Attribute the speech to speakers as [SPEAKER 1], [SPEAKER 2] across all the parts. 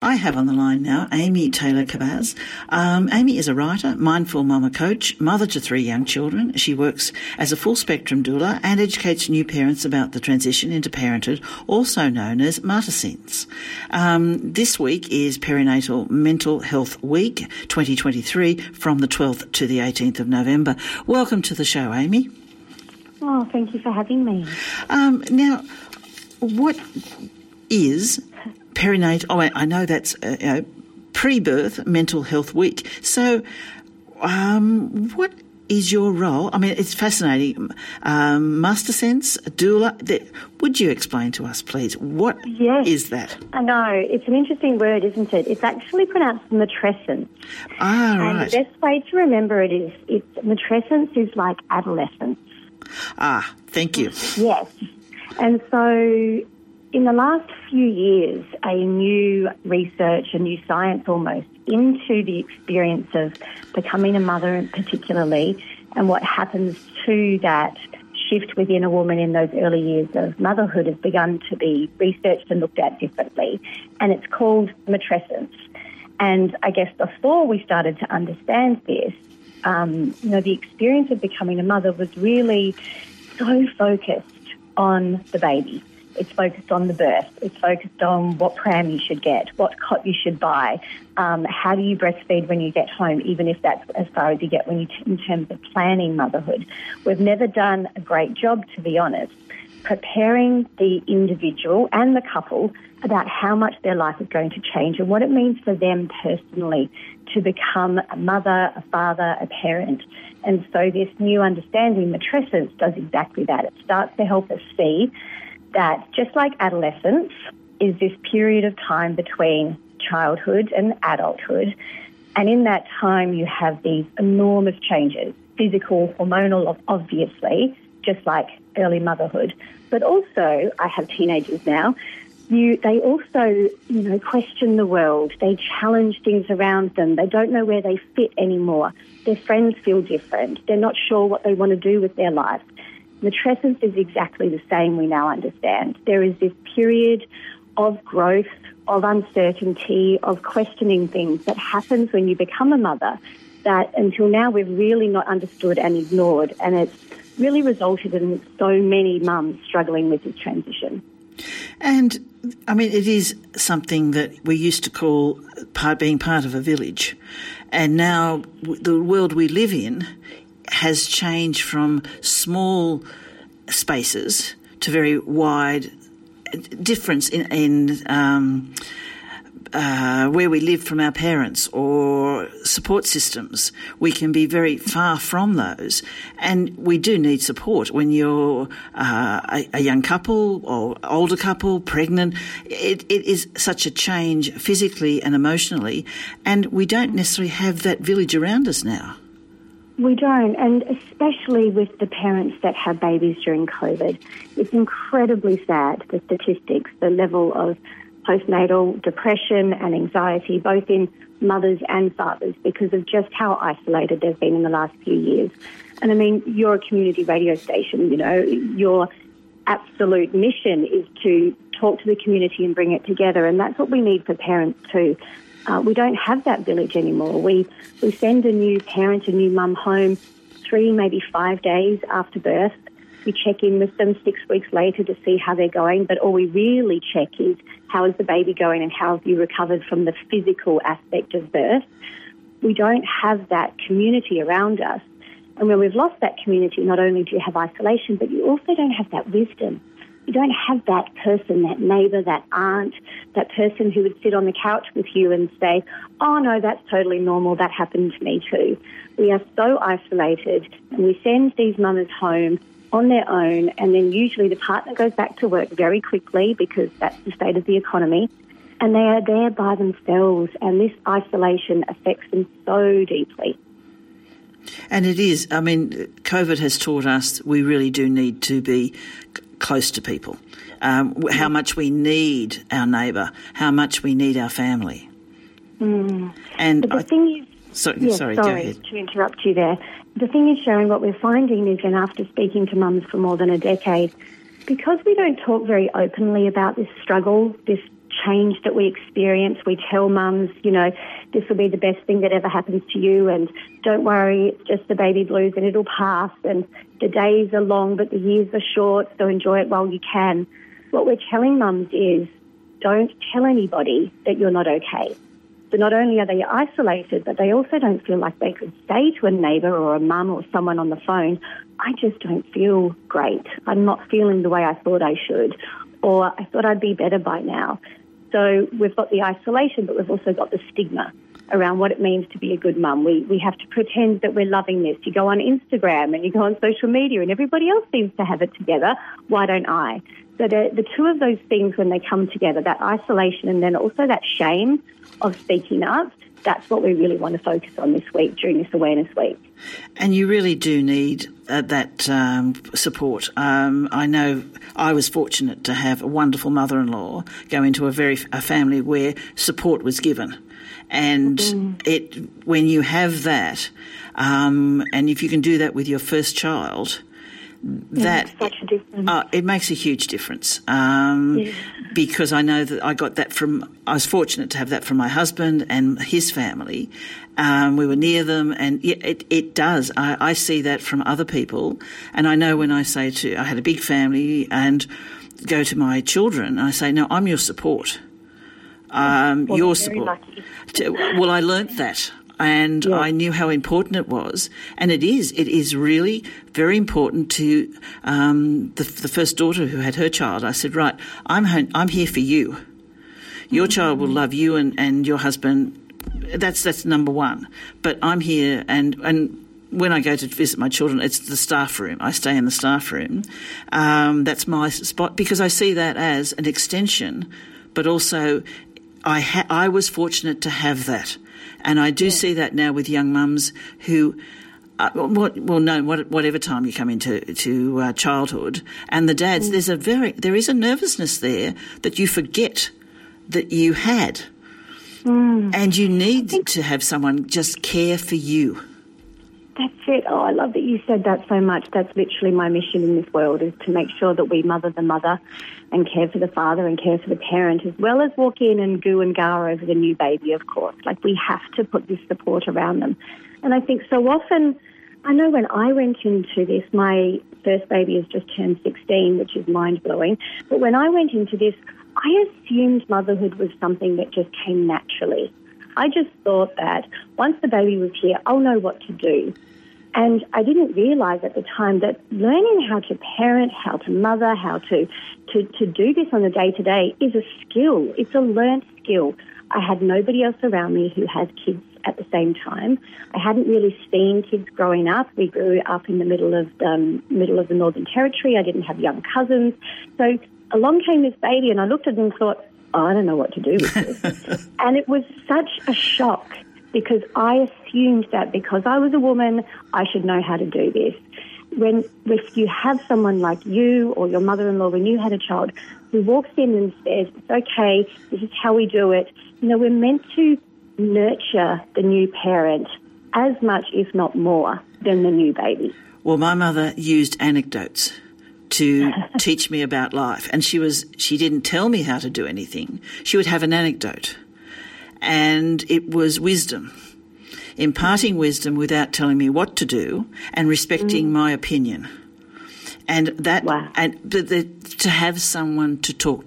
[SPEAKER 1] I have on the line now Amy Taylor-Kabbaz. Amy is a writer, mindful mama coach, mother to 3 young children. She works as a full-spectrum doula and educates new parents about the transition into parenthood, also known as Martasins. This week is Perinatal Mental Health Week 2023 from the 12th to the 18th of November. Welcome to the show, Amy.
[SPEAKER 2] Oh, thank you for having me.
[SPEAKER 1] Now, what is perinatal? Oh, I know that's pre-birth mental health week. So, what is your role? I mean, it's fascinating. Martasins, doula. Would you explain to us, please, what is that?
[SPEAKER 2] I know. It's an interesting word, isn't it? It's actually pronounced matrescence.
[SPEAKER 1] Ah, right.
[SPEAKER 2] And the best way to remember it is matrescence is like adolescence.
[SPEAKER 1] Ah, thank you.
[SPEAKER 2] Yes. And so in the last few years, a new research, a new science almost, into the experience of becoming a mother particularly, and what happens to that shift within a woman in those early years of motherhood has begun to be researched and looked at differently. And it's called matrescence. And I guess before we started to understand this, the experience of becoming a mother was really so focused on the baby. It's focused on the birth. It's focused on what pram you should get, what cot you should buy, how do you breastfeed when you get home, even if that's as far as you get in terms of planning motherhood. We've never done a great job, to be honest, preparing the individual and the couple about how much their life is going to change and what it means for them personally to become a mother, a father, a parent. And so this new understanding, matrescence, does exactly that. It starts to help us see that just like adolescence is this period of time between childhood and adulthood, and in that time you have these enormous changes, physical, hormonal, obviously, just like early motherhood. But also, I have teenagers now, they also, question the world. They challenge things around them. They don't know where they fit anymore. Their friends feel different. They're not sure what they want to do with their life. Matrescence is exactly the same, we now understand. There is this period of growth, of uncertainty, of questioning things that happens when you become a mother that until now we've really not understood and ignored. And it's really resulted in so many mums struggling with this transition.
[SPEAKER 1] And, I mean, it is something that we used to call being part of a village. And now the world we live in has changed from small spaces to very wide difference in where we live from our parents or support systems. We can be very far from those, and we do need support when you're a young couple or older couple, pregnant. It is such a change physically and emotionally, and we don't necessarily have that village around us now.
[SPEAKER 2] We don't, and especially with the parents that have babies during COVID. It's incredibly sad, the statistics, the level of postnatal depression and anxiety, both in mothers and fathers, because of just how isolated they've been in the last few years. And I mean, you're a community radio station, your absolute mission is to talk to the community and bring it together, and that's what we need for parents too. We don't have that village anymore. We send a new parent, a new mum home 3, maybe 5 days after birth. We check in with them 6 weeks later to see how they're going, but all we really check is how is the baby going and how have you recovered from the physical aspect of birth. We don't have that community around us. And when we've lost that community, not only do you have isolation, but you also don't have that wisdom. You don't have that person, that neighbour, that aunt, that person who would sit on the couch with you and say, oh, no, that's totally normal, that happened to me too. We are so isolated, and we send these mamas home on their own, and then usually the partner goes back to work very quickly because that's the state of the economy, and they are there by themselves, and this isolation affects them so deeply.
[SPEAKER 1] And it is, I mean, COVID has taught us we really do need to be close to people, how much we need our neighbour, how much we need our family.
[SPEAKER 2] Mm.
[SPEAKER 1] And
[SPEAKER 2] but the thing is...
[SPEAKER 1] Sorry, go ahead.
[SPEAKER 2] To interrupt you there. The thing is, Sharon, what we're finding is, and after speaking to mums for more than a decade, because we don't talk very openly about this struggle, this change that we experience. We tell mums, this will be the best thing that ever happens to you, and don't worry, it's just the baby blues and it'll pass, and the days are long but the years are short, so enjoy it while you can. What we're telling mums is, don't tell anybody that you're not okay. So not only are they isolated, but they also don't feel like they could say to a neighbour or a mum or someone on the phone, I just don't feel great. I'm not feeling the way I thought I should, or I thought I'd be better by now. So we've got the isolation, but we've also got the stigma around what it means to be a good mum. We have to pretend that we're loving this. You go on Instagram and you go on social media and everybody else seems to have it together. Why don't I? So the two of those things, when they come together, that isolation and then also that shame of speaking up, that's what we really want to focus on this week during this Awareness Week.
[SPEAKER 1] And you really do need that support. I know I was fortunate to have a wonderful mother-in-law go into a family where support was given. And when you have that, and if you can do that with your first child, it makes a huge difference. Because I know that I was fortunate to have that from my husband and his family. We were near them, and it does. I see that from other people, and I know when I had a big family and go to my children, I say, no, I'm your support. Your support. Well, I learnt that. And I knew how important it was. And it is really very important to the first daughter who had her child. I said, right, I'm here for you. Your child will love you and your husband. That's number one. But I'm here, and when I go to visit my children, it's the staff room. I stay in the staff room. That's my spot because I see that as an extension, but also I was fortunate to have that. And I do see that now with young mums who, whatever time you come into childhood, and the dads, there is a nervousness there that you forget that you had, and you need to have someone just care for you.
[SPEAKER 2] That's it. Oh, I love that you said that so much. That's literally my mission in this world, is to make sure that we mother the mother and care for the father and care for the parent, as well as walk in and goo and gar over the new baby, of course. Like, we have to put this support around them. And I think so often, I know when I went into this, my first baby has just turned 16, which is mind-blowing. But when I went into this, I assumed motherhood was something that just came naturally. I just thought that once the baby was here, I'll know what to do. And I didn't realise at the time that learning how to parent, how to mother, how to do this on a day-to-day is a skill. It's a learnt skill. I had nobody else around me who had kids at the same time. I hadn't really seen kids growing up. We grew up in the middle of the Northern Territory. I didn't have young cousins. So along came this baby and I looked at him and thought, I don't know what to do with this. And it was such a shock, because I assumed that because I was a woman, I should know how to do this. If you have someone like you or your mother-in-law, when you had a child, who walks in and says, it's okay, this is how we do it, we're meant to nurture the new parent as much, if not more, than the new baby.
[SPEAKER 1] Well, my mother used anecdotes to teach me about life, and she didn't tell me how to do anything. She would have an anecdote, and it was wisdom, imparting wisdom without telling me what to do and respecting my opinion. And that, to have someone to talk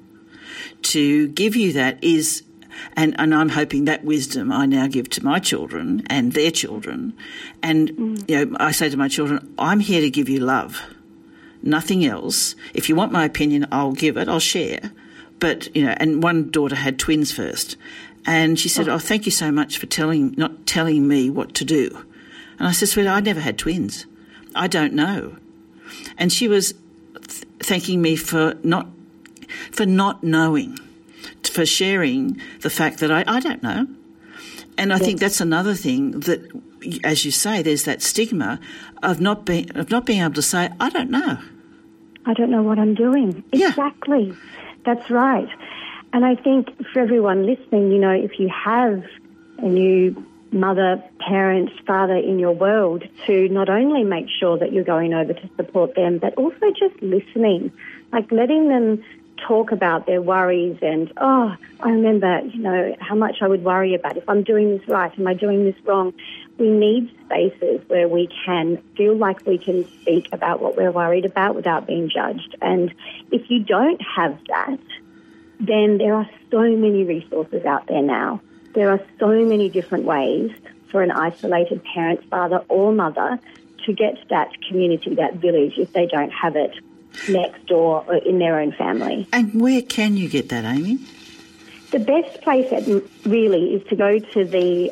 [SPEAKER 1] to give you that is, and I'm hoping that wisdom I now give to my children and their children. And, I say to my children, I'm here to give you love, nothing else. If you want my opinion, I'll give it, I'll share. But, and one daughter had twins first. And she said, thank you so much for not telling me what to do. And I said, sweetheart, I never had twins. I don't know. And she was thanking me for not knowing, for sharing the fact that I don't know. And I think that's another thing that, as you say, there's that stigma of not being able to say, I don't know.
[SPEAKER 2] I don't know what I'm doing.
[SPEAKER 1] Yeah.
[SPEAKER 2] Exactly. That's right. And I think for everyone listening, if you have a new mother, parent, father in your world, to not only make sure that you're going over to support them, but also just listening, like letting them talk about their worries and, I remember, how much I would worry about if I'm doing this right, am I doing this wrong? We need spaces where we can feel like we can speak about what we're worried about without being judged. And if you don't have that, then there are so many resources out there now. There are so many different ways for an isolated parent, father or mother, to get that community, that village, if they don't have it next door or in their own family.
[SPEAKER 1] And where can you get that, Amy?
[SPEAKER 2] The best place really is to go to the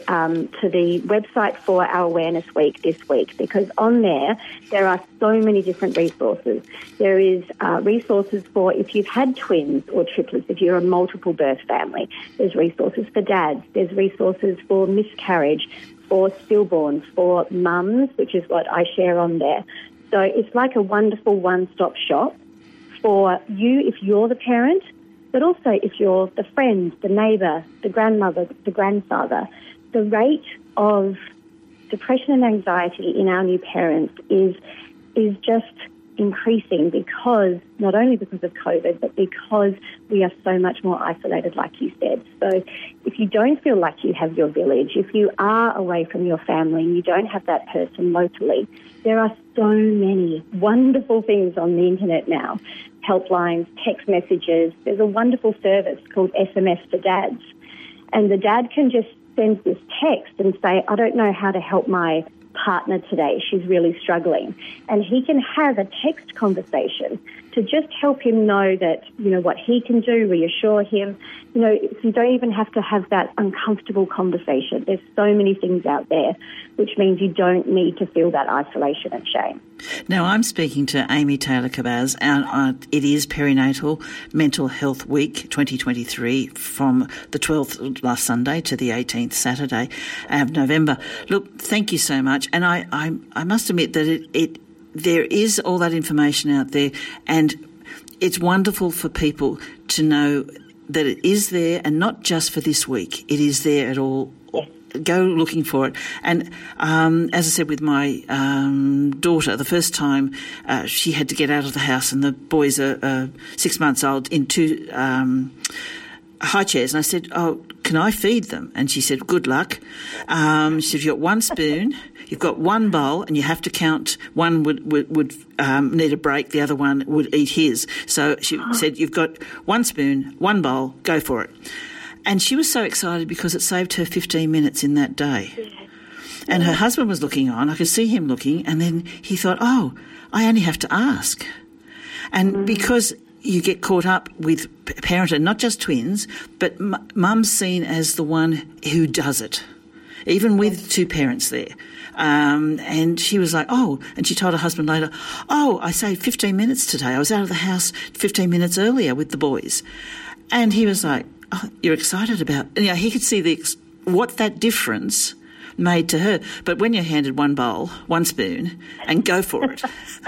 [SPEAKER 2] website for our Awareness Week this week, because on there are so many different resources. There is resources for if you've had twins or triplets, if you're a multiple birth family. There's resources for dads. There's resources for miscarriage, for stillborns, for mums, which is what I share on there. So it's like a wonderful one-stop shop for you if you're the parent, but also if you're the friend, the neighbour, the grandmother, the grandfather. The rate of depression and anxiety in our new parents is just increasing not only because of COVID, but because we are so much more isolated, like you said. So if you don't feel like you have your village, if you are away from your family and you don't have that person locally, there are so many wonderful things on the internet now. Helplines, text messages. There's a wonderful service called SMS for Dads. And the dad can just send this text and say, I don't know how to help my partner today. She's really struggling. And he can have a text conversation to just help him know that, what he can do, reassure him. You don't even have to have that uncomfortable conversation. There's so many things out there, which means you don't need to feel that isolation and shame.
[SPEAKER 1] Now, I'm speaking to Amy Taylor-Kabbaz, and it is Perinatal Mental Health Week 2023 from the 12th last Sunday to the 18th Saturday of November. Look, thank you so much. And I must admit that there is all that information out there, and it's wonderful for people to know that it is there, and not just for this week. It is there at all. Go looking for it. And as I said with my daughter, the first time she had to get out of the house, and the boys are 6 months old, in two high chairs, and I said, can I feed them? And she said, good luck. She said, you've got one spoon, you've got one bowl, and you have to count. One would need a break, the other one would eat his. So she said, you've got one spoon, one bowl, go for it. And she was so excited because it saved her 15 minutes in that day. And her husband was looking on. I could see him looking, and then he thought, I only have to ask. And because you get caught up with parenting, not just twins, but mum's seen as the one who does it, even with two parents there. And she was like, and she told her husband later, I saved 15 minutes today. I was out of the house 15 minutes earlier with the boys. And he was like, you're excited about, he could see what that difference made to her. But when you're handed one bowl, one spoon, and go for it,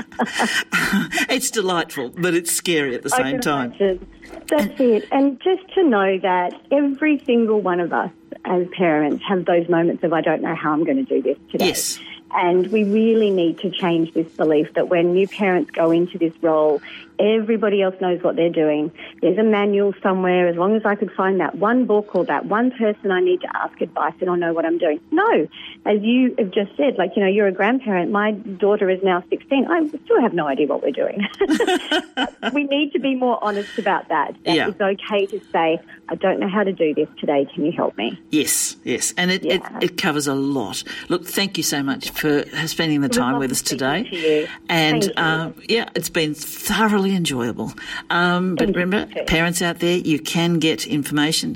[SPEAKER 1] it's delightful, but it's scary at the same time.
[SPEAKER 2] That's it. And just to know that every single one of us as parents have those moments of, I don't know how I'm going to do this today.
[SPEAKER 1] Yes.
[SPEAKER 2] And we really need to change this belief that when new parents go into this role, everybody else knows what they're doing. There's a manual somewhere. As long as I could find that one book or that one person I need to ask advice, and I'll know what I'm doing. No, as you have just said, you're a grandparent. My daughter is now 16. I still have no idea what we're doing. We need to be more honest about that. It's okay to say, I don't know how to do this today. Can you help me?
[SPEAKER 1] Yes. And it covers a lot. Look, thank you so much for spending the time with us today.
[SPEAKER 2] To you.
[SPEAKER 1] And it's been thoroughly enjoyable. But remember, parents out there, you can get information